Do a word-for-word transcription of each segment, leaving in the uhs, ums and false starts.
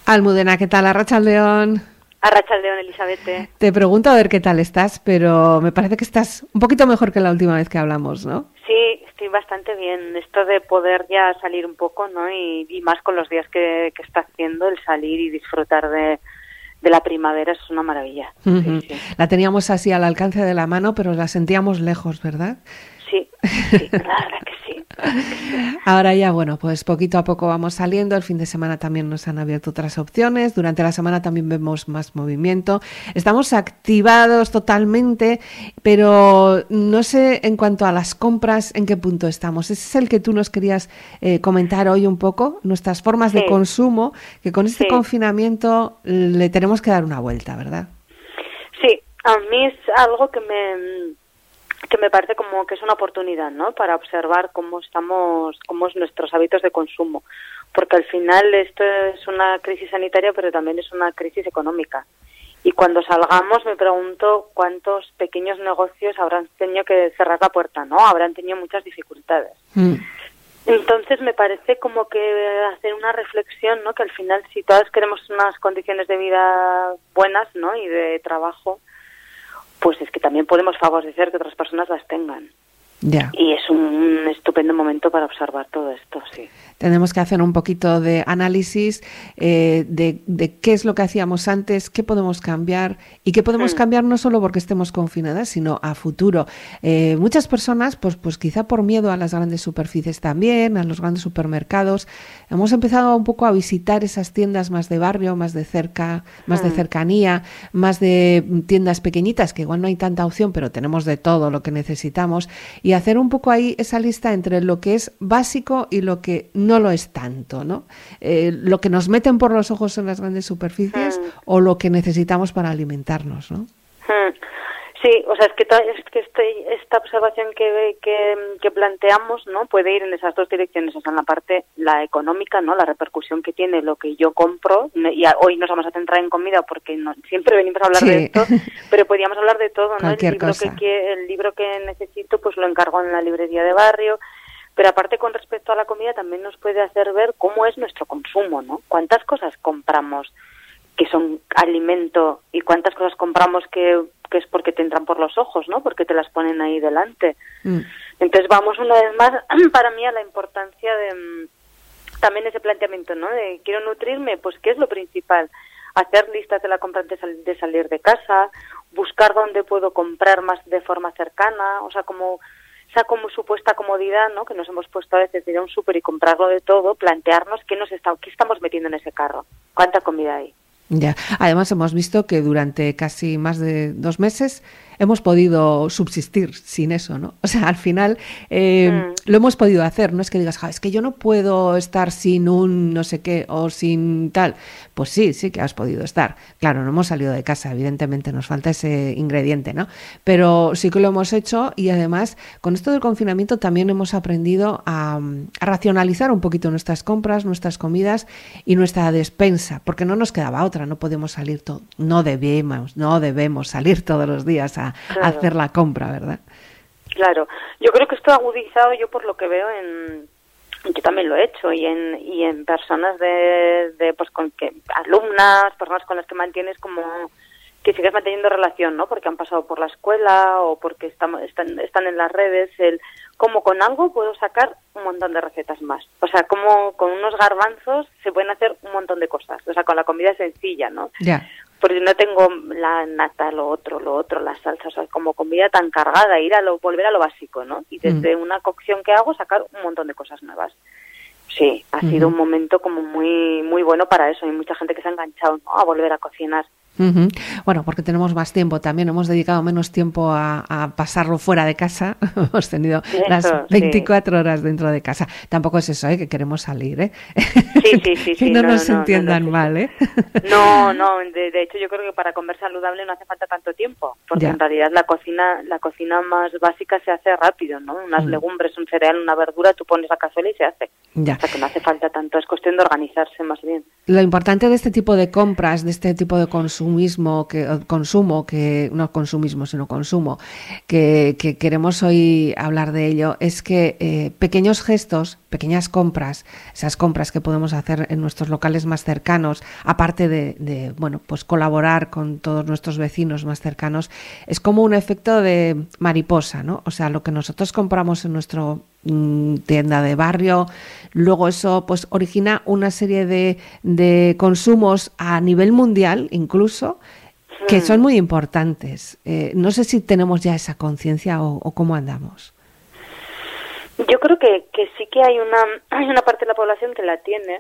Almudena, ¿qué tal? Arratsaldeon. Arratsaldeon, Elizabeth. Te pregunto a ver qué tal estás, pero me parece que estás un poquito mejor que la última vez que hablamos, ¿no? Sí, estoy bastante bien. Esto de poder ya salir un poco, ¿no? Y, y más con los días que, que está haciendo, el salir y disfrutar de, de la primavera es una maravilla. Uh-huh. Sí, sí. La teníamos así al alcance de la mano, pero la sentíamos lejos, ¿verdad? Sí, sí, la verdad que sí. Ahora ya, bueno, pues poquito a poco vamos saliendo. El fin de semana también nos han abierto otras opciones. Durante la semana también vemos más movimiento. Estamos activados totalmente, pero no sé en cuanto a las compras, ¿en qué punto estamos? Ese es el que tú nos querías eh, comentar hoy un poco, nuestras formas sí. de consumo, que con este sí. confinamiento le tenemos que dar una vuelta, ¿verdad? Sí, a mí es algo que me... que me parece como que es una oportunidad, ¿no? Para observar cómo estamos, cómo es nuestros hábitos de consumo, porque al final esto es una crisis sanitaria, pero también es una crisis económica. Y cuando salgamos me pregunto cuántos pequeños negocios habrán tenido que cerrar la puerta, ¿no? Habrán tenido muchas dificultades. Mm. Entonces me parece como que hacer una reflexión, ¿no? Que al final si todas queremos unas condiciones de vida buenas, ¿no? Y de trabajo, pues es que también podemos favorecer que otras personas las tengan. Ya. Y es un estupendo momento para observar todo esto, sí. Tenemos que hacer un poquito de análisis eh, de, de qué es lo que hacíamos antes, qué podemos cambiar y qué podemos mm. cambiar no solo porque estemos confinadas, sino a futuro. Eh, muchas personas, pues, pues quizá por miedo a las grandes superficies también, a los grandes supermercados, hemos empezado un poco a visitar esas tiendas más de barrio, más de cerca, más mm. de cercanía, más de tiendas pequeñitas, que igual no hay tanta opción, pero tenemos de todo lo que necesitamos, y hacer un poco ahí esa lista entre lo que es básico y lo que no lo es tanto, ¿no? Eh, lo que nos meten por los ojos en las grandes superficies mm. o lo que necesitamos para alimentarnos, ¿no? Mm. Sí, o sea, es que, es que este, esta observación que, que, que planteamos, ¿no? Puede ir en esas dos direcciones, o sea, en la parte la económica, ¿no? La repercusión que tiene lo que yo compro, y hoy nos vamos a centrar en comida porque no, siempre venimos a hablar sí. de esto, pero podríamos hablar de todo, ¿no? Cualquier el libro cosa. que el libro que necesito, pues lo encargo en la librería de barrio. Pero aparte, con respecto a la comida, también nos puede hacer ver cómo es nuestro consumo, ¿no? Cuántas cosas compramos que son alimento y cuántas cosas compramos que, que es porque te entran por los ojos, ¿no? Porque te las ponen ahí delante. Mm. Entonces vamos una vez más, para mí, a la importancia de también ese planteamiento, ¿no? De quiero nutrirme, pues ¿qué es lo principal? Hacer listas de la compra antes de salir de casa, buscar dónde puedo comprar más de forma cercana, o sea, como esa como supuesta comodidad, ¿no? Que nos hemos puesto a veces de ir a un súper y comprarlo de todo, plantearnos qué nos está, qué estamos metiendo en ese carro, cuánta comida hay. Ya. Además hemos visto que durante casi más de dos meses hemos podido subsistir sin eso, ¿no? O sea, al final eh, mm. lo hemos podido hacer, no es que digas, ja, es que yo no puedo estar sin un no sé qué o sin tal. Pues sí, sí que has podido estar. Claro, no hemos salido de casa, evidentemente nos falta ese ingrediente, ¿no? Pero sí que lo hemos hecho y además con esto del confinamiento también hemos aprendido a, a racionalizar un poquito nuestras compras, nuestras comidas y nuestra despensa, porque no nos quedaba otra, no podemos salir todo, no debemos, no debemos salir todos los días a Claro. hacer la compra, ¿verdad? Claro, yo creo que esto ha agudizado yo por lo que veo en, yo también lo he hecho y en y en personas de, de pues con que alumnas, personas con las que mantienes como que sigues manteniendo relación, ¿no? Porque han pasado por la escuela o porque estamos están están en las redes, el como con algo puedo sacar un montón de recetas más. O sea, como con unos garbanzos se pueden hacer un montón de cosas. O sea, con la comida sencilla, ¿no? Ya. Yeah. Porque no tengo la nata, lo otro, lo otro, las salsas, o sea, como comida tan cargada, ir a lo, volver a lo básico, ¿no? Y desde mm. una cocción que hago, sacar un montón de cosas nuevas. Sí, ha mm-hmm. sido un momento como muy muy bueno para eso. Hay mucha gente que se ha enganchado, ¿no? A volver a cocinar. Uh-huh. Bueno, porque tenemos más tiempo también, hemos dedicado menos tiempo a, a pasarlo fuera de casa, hemos tenido eso, las veinticuatro sí. horas dentro de casa. Tampoco es eso, ¿eh? Que queremos salir, ¿eh? Sí, sí, sí. Que no, no nos no, entiendan no, no, mal, ¿eh? No, no, de, de hecho yo creo que para comer saludable no hace falta tanto tiempo, porque ya. en realidad la cocina la cocina más básica se hace rápido, ¿no? Unas mm. legumbres, un cereal, una verdura, tú pones la cazuela y se hace. Ya. O sea que no hace falta tanto, es cuestión de organizarse más bien. Lo importante de este tipo de compras, de este tipo de consumismo, que consumo, que no consumismo, sino consumo, que, que queremos hoy hablar de ello, es que eh, pequeños gestos, pequeñas compras, esas compras que podemos hacer en nuestros locales más cercanos, aparte de, de bueno, pues colaborar con todos nuestros vecinos más cercanos, es como un efecto de mariposa, ¿no? O sea, lo que nosotros compramos en nuestro tienda de barrio, luego eso pues origina una serie de, de consumos a nivel mundial incluso, que son muy importantes. Eh, no sé si tenemos ya esa conciencia o, o cómo andamos. Yo creo que, que sí que hay una, hay una parte de la población que la tiene,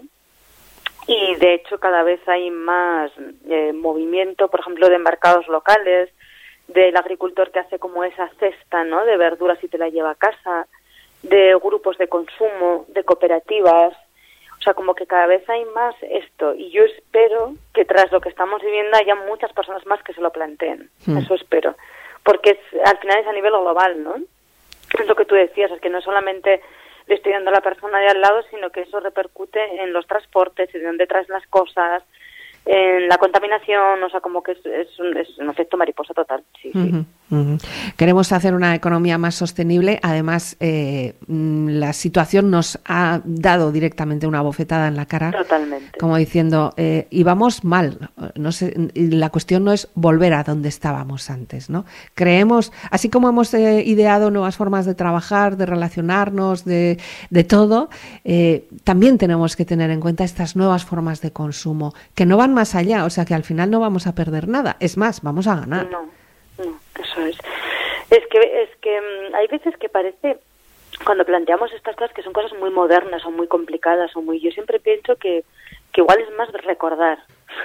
y de hecho cada vez hay más eh, movimiento, por ejemplo, de mercados locales, del agricultor que hace como esa cesta, ¿no?, de verduras y te la lleva a casa, de grupos de consumo, de cooperativas. O sea, como que cada vez hay más esto, y yo espero que tras lo que estamos viviendo haya muchas personas más que se lo planteen. Mm. Eso espero, porque es, al final es a nivel global, ¿no? Es lo que tú decías, es que no solamente le estoy dando a la persona de al lado, sino que eso repercute en los transportes, en dónde traes las cosas, en la contaminación. O sea, como que es, es, un, es un efecto mariposa total. Sí, sí. Uh-huh, uh-huh. Queremos hacer una economía más sostenible. Además, eh, la situación nos ha dado directamente una bofetada en la cara. Totalmente. Como diciendo, eh, y vamos mal. No sé, la cuestión no es volver a donde estábamos antes, ¿no? Creemos, así como hemos eh, ideado nuevas formas de trabajar, de relacionarnos, de, de todo, eh, también tenemos que tener en cuenta estas nuevas formas de consumo, que no van más allá, o sea que al final no vamos a perder nada, es más, vamos a ganar. No, no, eso es. Es que es que um, hay veces que parece, cuando planteamos estas cosas, que son cosas muy modernas o muy complicadas o muy, yo siempre pienso que, que igual es más recordar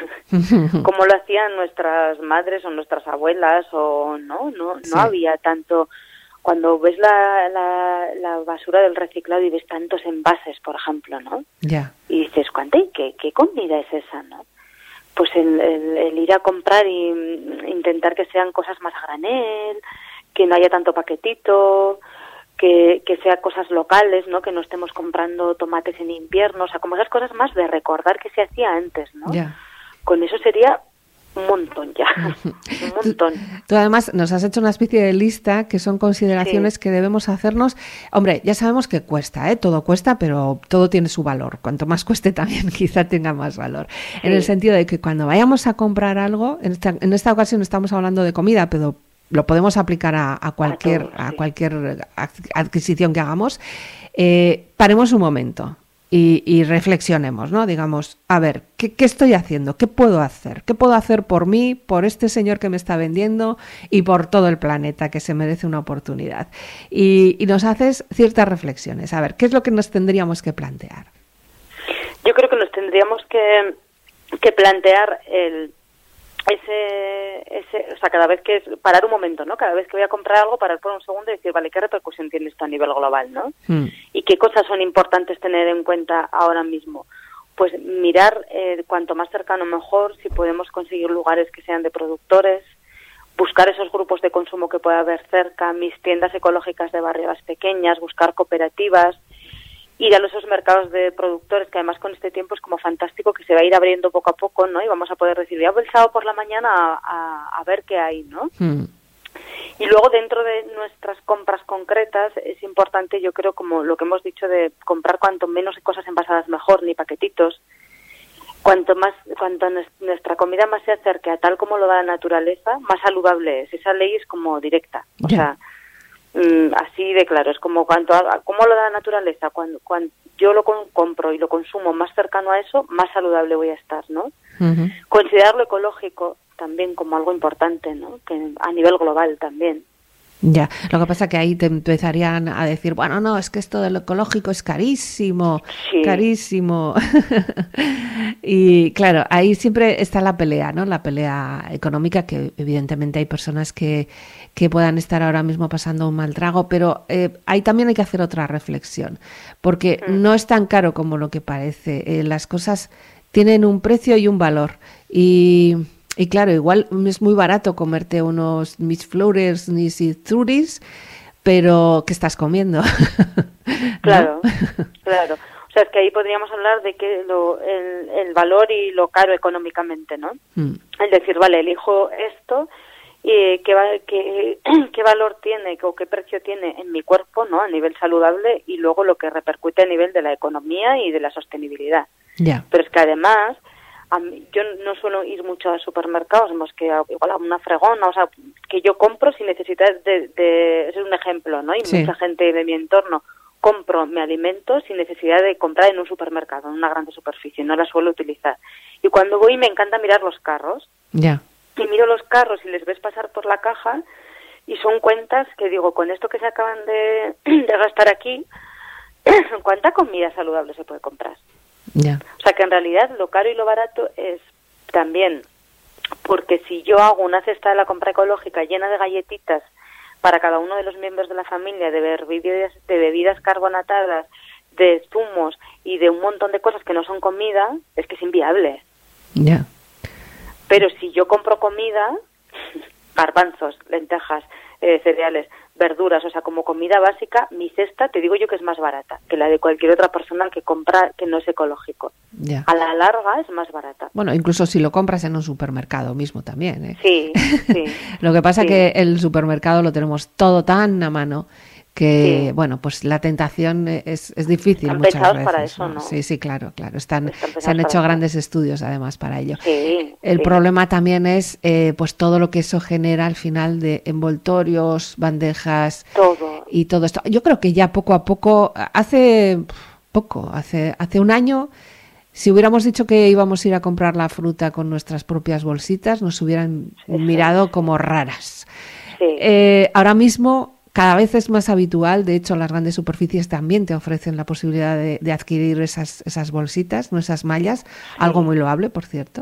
como lo hacían nuestras madres o nuestras abuelas, o no, no, no sí. había tanto. Cuando ves la, la, la basura del reciclado y ves tantos envases, por ejemplo, ¿no? Ya. Yeah. Y dices, ¿cuánta y qué, qué comida es esa, no? Pues el, el, el ir a comprar y intentar que sean cosas más a granel, que no haya tanto paquetito, que, que sea cosas locales, ¿no? Que no estemos comprando tomates en invierno, o sea, como esas cosas más de recordar que se hacía antes, ¿no? Yeah. Con eso sería un montón ya, un montón. Tú, tú además nos has hecho una especie de lista que son consideraciones sí. que debemos hacernos. Hombre, ya sabemos que cuesta, ¿eh? Todo cuesta, pero todo tiene su valor. Cuanto más cueste también quizá tenga más valor. Sí. En el sentido de que cuando vayamos a comprar algo, en esta, en esta ocasión estamos hablando de comida, pero lo podemos aplicar a, a cualquier, a, todos, sí. a cualquier adquisición que hagamos, eh, paremos un momento. Y, y reflexionemos, ¿no? Digamos, a ver, ¿qué, ¿qué estoy haciendo? ¿Qué puedo hacer? ¿Qué puedo hacer por mí, por este señor que me está vendiendo y por todo el planeta que se merece una oportunidad? Y, y nos haces ciertas reflexiones. A ver, ¿qué es lo que nos tendríamos que plantear? Yo creo que nos tendríamos que, que plantear el ese, ese, o sea, cada vez que es, parar un momento, ¿no? Cada vez que voy a comprar algo, parar por un segundo y decir, vale, ¿qué repercusión tiene esto a nivel global, ¿no? Mm. Y qué cosas son importantes tener en cuenta ahora mismo. Pues mirar eh, cuanto más cercano mejor, si podemos conseguir lugares que sean de productores, buscar esos grupos de consumo que pueda haber cerca, mis tiendas ecológicas de barrio las pequeñas, buscar cooperativas, ir a esos mercados de productores, que además con este tiempo es como fantástico, que se va a ir abriendo poco a poco, ¿no? Y vamos a poder decir, ya voy el sábado por la mañana a, a, a ver qué hay, ¿no? Mm. Y luego dentro de nuestras compras concretas es importante, yo creo, como lo que hemos dicho, de comprar cuanto menos cosas envasadas mejor, ni paquetitos. Cuanto más, cuanto nuestra comida más se acerque a tal como lo da la naturaleza, más saludable es. Esa ley es como directa, o yeah. sea, así de claro, es como cuanto cómo lo da la naturaleza, cuando, cuando yo lo con, compro y lo consumo más cercano a eso, más saludable voy a estar, ¿no? Uh-huh. Considerarlo ecológico también como algo importante, ¿no? Que a nivel global también. Ya, lo que pasa es que ahí te empezarían a decir, bueno, no, es que esto de lo ecológico es carísimo, sí. carísimo. Y claro, ahí siempre está la pelea, ¿no? La pelea económica, que evidentemente hay personas que, que puedan estar ahora mismo pasando un mal trago, pero eh, ahí también hay que hacer otra reflexión, porque mm. no es tan caro como lo que parece. Eh, las cosas tienen un precio y un valor, y... Y claro, igual es muy barato comerte unos Miss Flores ni Truris, pero ¿qué estás comiendo? Claro, ¿no? Claro. O sea, es que ahí podríamos hablar de que lo, el, el valor y lo caro económicamente, ¿no? Mm. Es decir, vale, elijo esto y qué, va, qué, qué valor tiene o qué precio tiene en mi cuerpo, ¿no? A nivel saludable, y luego lo que repercute a nivel de la economía y de la sostenibilidad. Yeah. Pero es que además, a mí, yo no suelo ir mucho a supermercados, más que a, igual a una fregona, o sea, que yo compro sin necesidad de, de ese es un ejemplo, ¿no? Y sí. mucha gente de mi entorno compro mi alimento sin necesidad de comprar en un supermercado, en una gran superficie, no la suelo utilizar. Y cuando voy me encanta mirar los carros. Ya. Yeah. Y miro los carros y les ves pasar por la caja y son cuentas que digo, con esto que se acaban de, de gastar aquí, ¿cuánta comida saludable se puede comprar? Yeah. O sea que en realidad lo caro y lo barato es también, porque si yo hago una cesta de la compra ecológica llena de galletitas para cada uno de los miembros de la familia, de bebidas, de bebidas carbonatadas, de zumos y de un montón de cosas que no son comida, es que es inviable. Ya. Yeah. Pero si yo compro comida, garbanzos, lentejas, eh, cereales, verduras, o sea, como comida básica, mi cesta, te digo yo que es más barata que la de cualquier otra persona que compra que no es ecológico. Yeah. A la larga es más barata. Bueno, incluso si lo compras en un supermercado mismo también, ¿eh? Sí, sí. Lo que pasa sí. que el supermercado lo tenemos todo tan a mano que, sí. bueno, pues la tentación es, es difícil. Están muchas pensados veces, para eso, ¿no? Sí, sí, claro, claro. Están, Están se han hecho eso. grandes estudios además para ello. Sí, el sí. problema también es eh, pues todo lo que eso genera al final de envoltorios, bandejas todo. y todo esto. Yo creo que ya poco a poco, hace poco, hace, hace un año, si hubiéramos dicho que íbamos a ir a comprar la fruta con nuestras propias bolsitas, nos hubieran sí, mirado sí. como raras. Sí. Eh, ahora mismo cada vez es más habitual, de hecho las grandes superficies también te ofrecen la posibilidad de, de adquirir esas, esas bolsitas, no esas mallas, sí. algo muy loable, por cierto,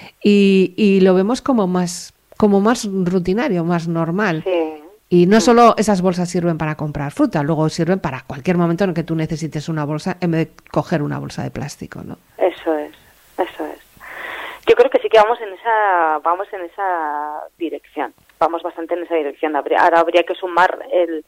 y, y lo vemos como más, como más rutinario, más normal. Sí. Y no solo esas bolsas sirven para comprar fruta, luego sirven para cualquier momento en el que tú necesites una bolsa en vez de coger una bolsa de plástico, ¿no? Eso es, eso es. Yo creo que sí que vamos en esa, vamos en esa dirección. Vamos bastante en esa dirección. Ahora habría que sumar el,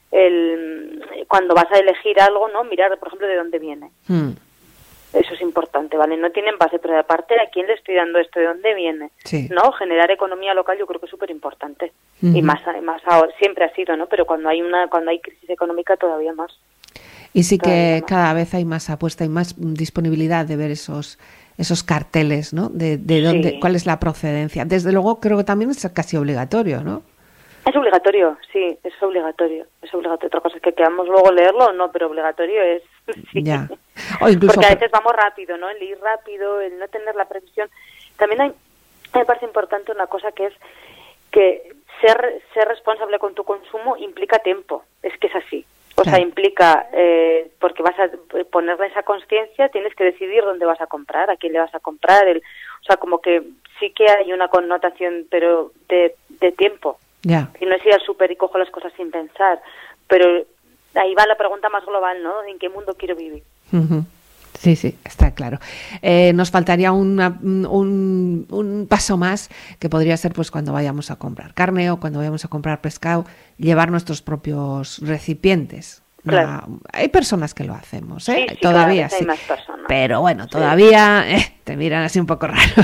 el cuando vas a elegir algo, ¿no? Mirar, por ejemplo, de dónde viene. Mm. Eso es importante, ¿vale? No tienen base, pero aparte, ¿a quién le estoy dando esto? ¿De dónde viene? Sí. ¿No? Generar economía local yo creo que es súper importante. Uh-huh. Y más, más ahora, siempre ha sido, ¿no? Pero cuando hay una, cuando hay crisis económica todavía más. Y sí que cada vez hay más apuesta y más disponibilidad de ver esos esos carteles, ¿no? De, de dónde, sí. cuál es la procedencia. Desde luego creo que también es casi obligatorio, ¿no? Es obligatorio, sí, es obligatorio. Es obligatorio. Otra cosa es que queramos luego leerlo o no, pero obligatorio es. Sí. Ya. O incluso porque a veces vamos rápido, ¿no? El ir rápido, el no tener la previsión. También hay, me parece importante una cosa que es que ser ser responsable con tu consumo implica tiempo. Es que es así. O claro. sea, implica, eh, porque vas a ponerle esa conciencia, tienes que decidir dónde vas a comprar, a quién le vas a comprar. El, o sea, como que sí que hay una connotación, pero de, de tiempo. Yeah. Y no es ir al súper y cojo las cosas sin pensar. Pero ahí va la pregunta más global, ¿no? ¿En qué mundo quiero vivir? Uh-huh. Sí, sí, está claro. Eh, nos faltaría una, un, un paso más, que podría ser pues cuando vayamos a comprar carne o cuando vayamos a comprar pescado, llevar nuestros propios recipientes. Claro. No, hay personas que lo hacemos, ¿eh? Sí, sí, todavía sí. Hay más personas. Pero bueno, todavía sí. eh, te miran así un poco raro.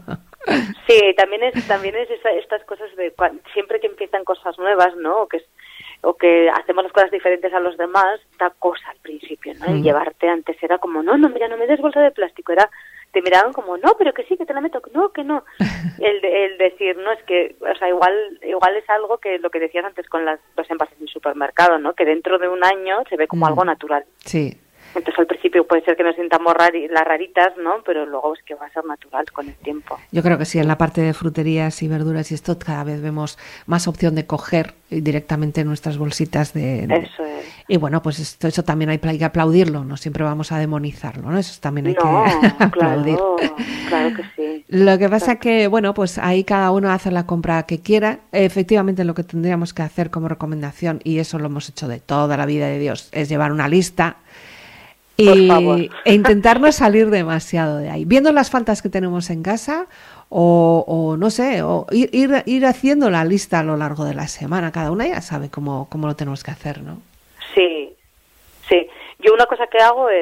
Sí, también es también es esa, estas cosas de siempre que empiezan cosas nuevas, ¿no? O que o que hacemos las cosas diferentes a los demás, da cosa al principio, ¿no? El mm. llevarte antes era como, no, no, mira, no me des bolsa de plástico, era, te miraban como, no, pero que sí, que te la meto, no, que no. El, el decir, no, es que, o sea, igual igual es algo que lo que decías antes con las, los envases del supermercado, ¿no? Que dentro de un año se ve como mm. algo natural. Sí. Entonces al principio puede ser que nos sintamos rari, las raritas, ¿no? Pero luego es que va a ser natural con el tiempo. Yo creo que sí, en la parte de fruterías y verduras y esto cada vez vemos más opción de coger directamente nuestras bolsitas de... de... Eso es. Y bueno, pues esto, eso también hay que aplaudirlo, no siempre vamos a demonizarlo, ¿no? Eso también hay no, que aplaudir. Claro, claro que sí. Lo que pasa claro. que, bueno, pues ahí cada uno hace la compra que quiera. Efectivamente lo que tendríamos que hacer como recomendación, y eso lo hemos hecho de toda la vida de Dios, es llevar una lista... Y, e intentar no salir demasiado de ahí, viendo las faltas que tenemos en casa o, o no sé, o ir, ir, ir haciendo la lista a lo largo de la semana. Cada una ya sabe cómo, cómo lo tenemos que hacer, ¿no? Sí, sí. Yo una cosa que hago es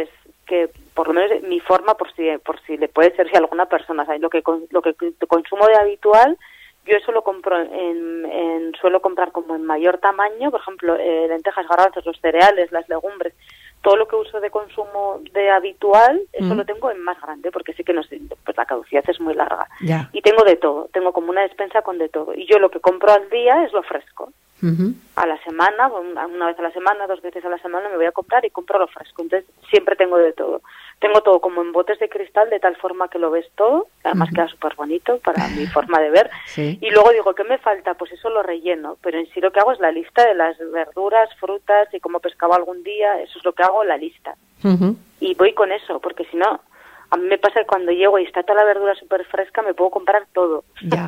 que por lo menos mi forma, por si por si le puede servir a alguna persona, ¿sabes? Lo que lo que consumo de habitual, yo eso lo compro en, en suelo comprar como en mayor tamaño, por ejemplo, eh, lentejas, garbanzos, los cereales, las legumbres, todo lo que uso de consumo de habitual, eso mm. lo tengo en más grande, porque sí que no sé, pues la caducidad es muy larga. Yeah. Y tengo de todo, tengo como una despensa con de todo. Y yo lo que compro al día es lo fresco. Uh-huh. A la semana, una, una vez a la semana, dos veces a la semana me voy a comprar y compro lo fresco. Entonces siempre tengo de todo. Tengo todo como en botes de cristal, de tal forma que lo ves todo. Además uh-huh. queda súper bonito para mi forma de ver. Sí. Y luego digo, ¿qué me falta? Pues eso lo relleno. Pero en sí lo que hago es la lista de las verduras, frutas y como pescaba algún día. Eso es lo que hago, la lista. Uh-huh. Y voy con eso, porque si no... A mí me pasa que cuando llego y está toda la verdura súper fresca, me puedo comprar todo. Ya.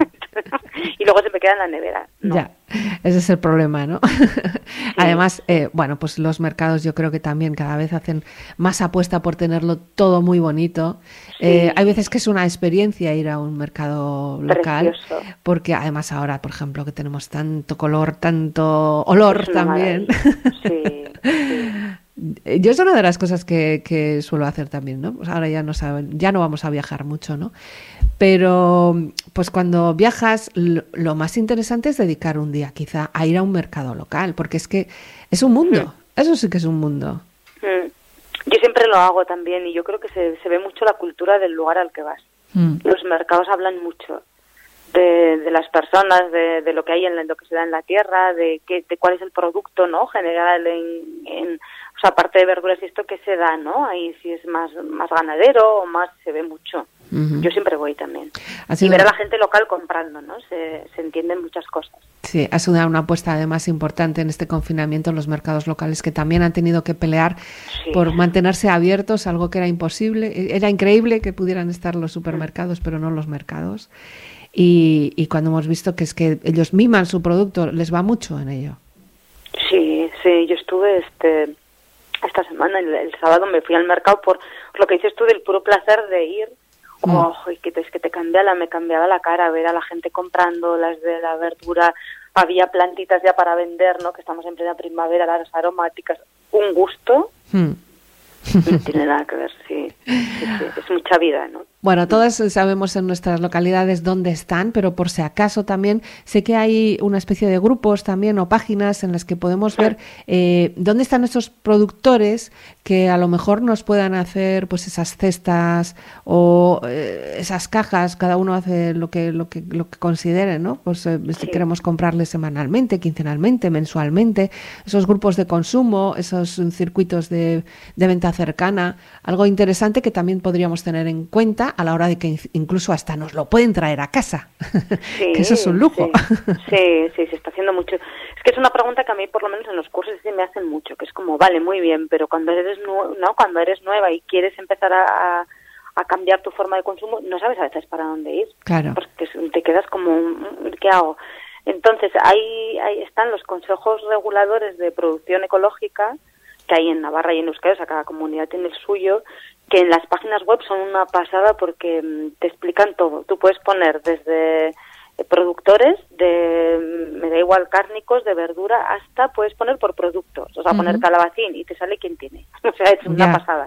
Y luego se me queda en la nevera. No. Ya, ese es el problema, ¿no? Sí. Además, eh, bueno, pues los mercados yo creo que también cada vez hacen más apuesta por tenerlo todo muy bonito. Sí. Eh, hay veces que es una experiencia ir a un mercado local. Precioso. Porque además ahora, por ejemplo, que tenemos tanto color, tanto olor también. Sí, sí. Yo es una de las cosas que, que suelo hacer también, ¿no? Pues ahora ya no saben, ya no vamos a viajar mucho, ¿no? Pero pues cuando viajas, lo, lo más interesante es dedicar un día quizá a ir a un mercado local, porque es que es un mundo, mm. eso sí que es un mundo. Mm. Yo siempre lo hago también y yo creo que se, se ve mucho la cultura del lugar al que vas. Mm. Los mercados hablan mucho de, de las personas, de, de lo que hay en lo que se da en la tierra, de, qué, de cuál es el producto, ¿no? General en, en o sea, aparte de verduras y esto que se da, ¿no? Ahí si es más más ganadero o más, se ve mucho. Uh-huh. Yo siempre voy también. Y ver a la gente local comprando, ¿no? Se, se entienden muchas cosas. Sí, ha sido una apuesta además importante en este confinamiento en los mercados locales, que también han tenido que pelear sí. por mantenerse abiertos, algo que era imposible. Era increíble que pudieran estar los supermercados, uh-huh. pero no los mercados. Y, y cuando hemos visto que es que ellos miman su producto, les va mucho en ello. Sí, sí, yo estuve este esta semana, el, el sábado me fui al mercado por, por lo que dices tú, del puro placer de ir. Mm. Oh, y que te, es que te cambia la, me cambiaba la cara ver a la gente comprando las de la verdura. Había plantitas ya para vender, ¿no? Que estamos en plena primavera, las aromáticas. Un gusto. Mm. No tiene nada que ver, sí. sí, sí. Es mucha vida, ¿no? Bueno, todas sabemos en nuestras localidades dónde están, pero por si acaso también sé que hay una especie de grupos también o páginas en las que podemos ver eh, dónde están esos productores que a lo mejor nos puedan hacer pues esas cestas o eh, esas cajas. Cada uno hace lo que lo que lo que considere, ¿no? Pues eh, si sí. queremos comprarles semanalmente, quincenalmente, mensualmente, esos grupos de consumo, esos circuitos de, de venta cercana, algo interesante que también podríamos tener en cuenta a la hora de que incluso hasta nos lo pueden traer a casa, sí, que eso es un lujo. Sí. sí, sí, se está haciendo mucho. Es que es una pregunta que a mí, por lo menos en los cursos, sí me hacen mucho, que es como, vale, muy bien, pero cuando eres nu- no, cuando eres nueva y quieres empezar a, a cambiar tu forma de consumo, no sabes a veces para dónde ir. Claro. Porque te quedas como, ¿qué hago? Entonces, ahí, ahí están los consejos reguladores de producción ecológica, que hay en Navarra y en Euskadi, o sea, cada comunidad tiene el suyo, que en las páginas web son una pasada porque te explican todo. Tú puedes poner desde productores, de me da igual cárnicos, de verdura, hasta puedes poner por productos. O sea, uh-huh. poner calabacín y te sale quién tiene. O sea, es una yeah. pasada.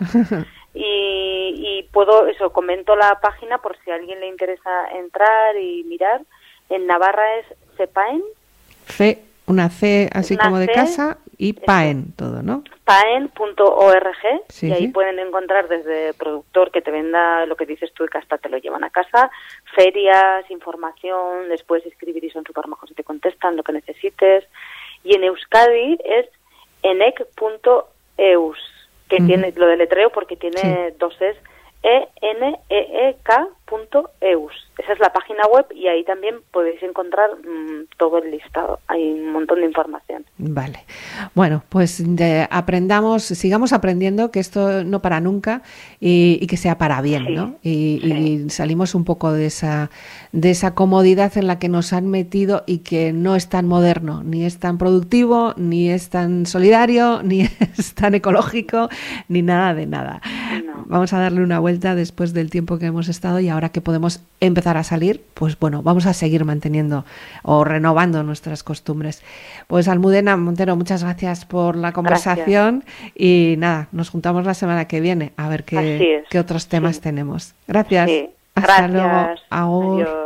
y, y puedo, eso, comento la página por si a alguien le interesa entrar y mirar. En Navarra es CEPAEN. C, una C así una como de C, casa y PAEN todo, ¿no? paen punto org sí, y ahí sí. pueden encontrar desde productor que te venda lo que dices tú y que hasta te lo llevan a casa, ferias, información, les puedes escribir y son súper majos y te contestan lo que necesites. Y en Euskadi es enec punto eus, que uh-huh. tiene lo de letreo porque tiene sí. dos es, e n e e k punto eus. Esa es la página web y ahí también podéis encontrar mmm, todo el listado. Hay un montón de información. Vale. Bueno, pues de, aprendamos, sigamos aprendiendo, que esto no para nunca y, y que sea para bien, sí, ¿no? Y, sí. y salimos un poco de esa de esa comodidad en la que nos han metido y que no es tan moderno, ni es tan productivo, ni es tan solidario, ni es tan ecológico, ni nada de nada. No. vamos a darle una vuelta después del tiempo que hemos estado y ahora que podemos empezar a salir, pues bueno, vamos a seguir manteniendo o renovando nuestras costumbres. Pues Almudena Montero, muchas gracias por la conversación. Gracias. Y nada, nos juntamos la semana que viene a ver qué, qué otros temas sí. tenemos. Gracias. Sí. Hasta Gracias. luego. Agur. Adiós.